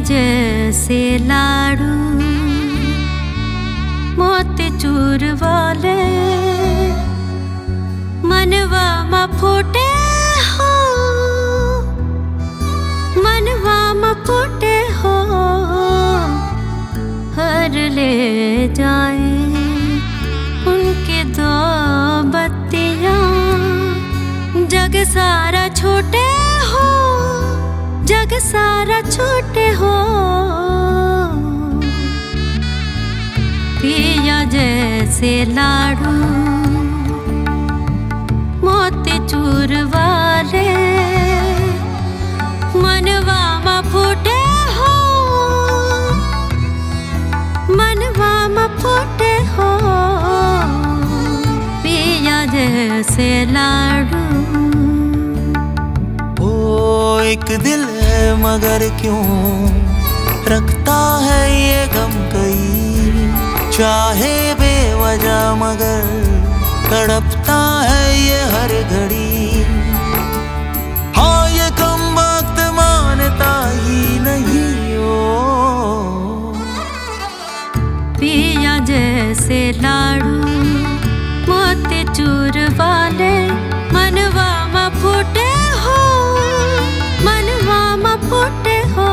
जैसे लाडू मोतीचूर वाले मनवा मा फूटे हो, मनवा मा फूटे हो। हर ले जाए उनके दो बत्तियां, जग सारा छोटे हो, जग सारा छोटे हो। पिया जैसे लाडू मोतीचूर वाले मनवा मा फूटे हो, मनवा मा फूटे हो। पिया जैसे लाडू। एक दिल है मगर क्यों रखता है ये गम कई, चाहे बेवजह मगर तड़पता है ये हर घड़ी। हाँ ये कम वक्त मानता ही नहीं हो। पिया जैसे लाडू मोतीचूर वाले मनवा मा फूटे हो, मनवा मा फूटे हो।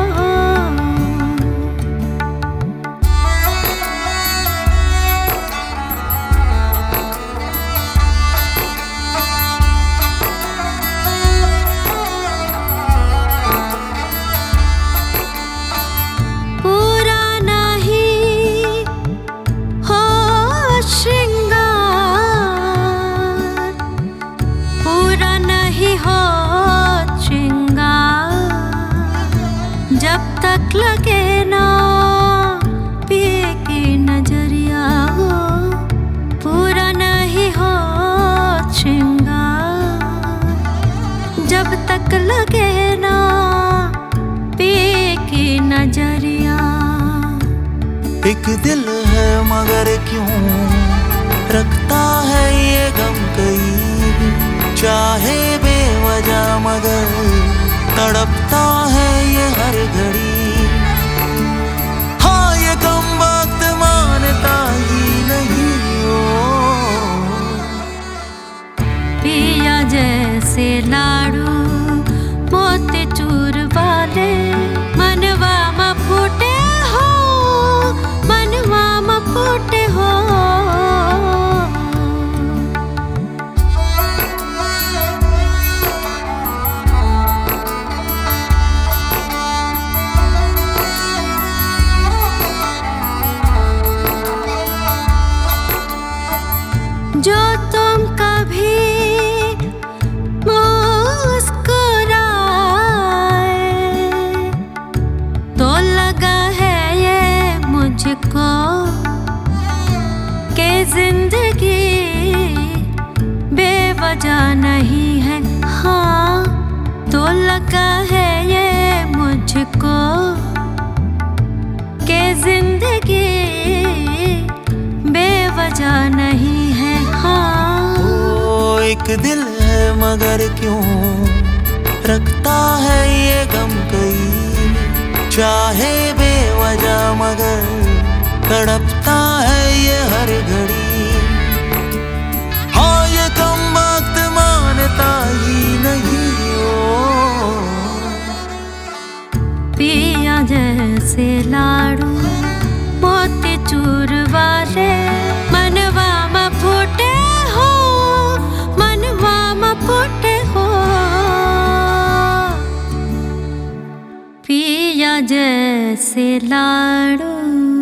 पुराना ही हो श्रृंगार, पुराना ही हो जब तक लगे ना पिए की नजरिया हो। पूरा नहीं हो श्रृंगार जब तक लगे ना पिए की नजरिया। एक दिल है मगर क्यों रखता है ये गम कई, चाहे बेवजह मगर तड़पता है ये हर घड़ी। हाँ ये कम वक्त मानता ही नहीं हो। पिया जैसे लाडू मोतीचूर वाले मनवा मा फूटे हो, मनवा मा फूटे हो। जो तुम कभी मुस्कुराए तो लगा है ये मुझको कि जिंदगी बेवजह नहीं है। हाँ तो लगा है ये मुझको कि जिंदगी बेवजह नहीं है। हाँ एक दिल है मगर क्यों रखता है ये गम कई, चाहे बेवजह मगर तड़पता है ये हर घड़ी। हाँ ये कम वक्त मानता ही नहीं हो। पिया जैसे लाडू मोतीचूर वाले मनवा मा फूटे हो, मनवा मा फूटे हो। पिया जैसे लाडू।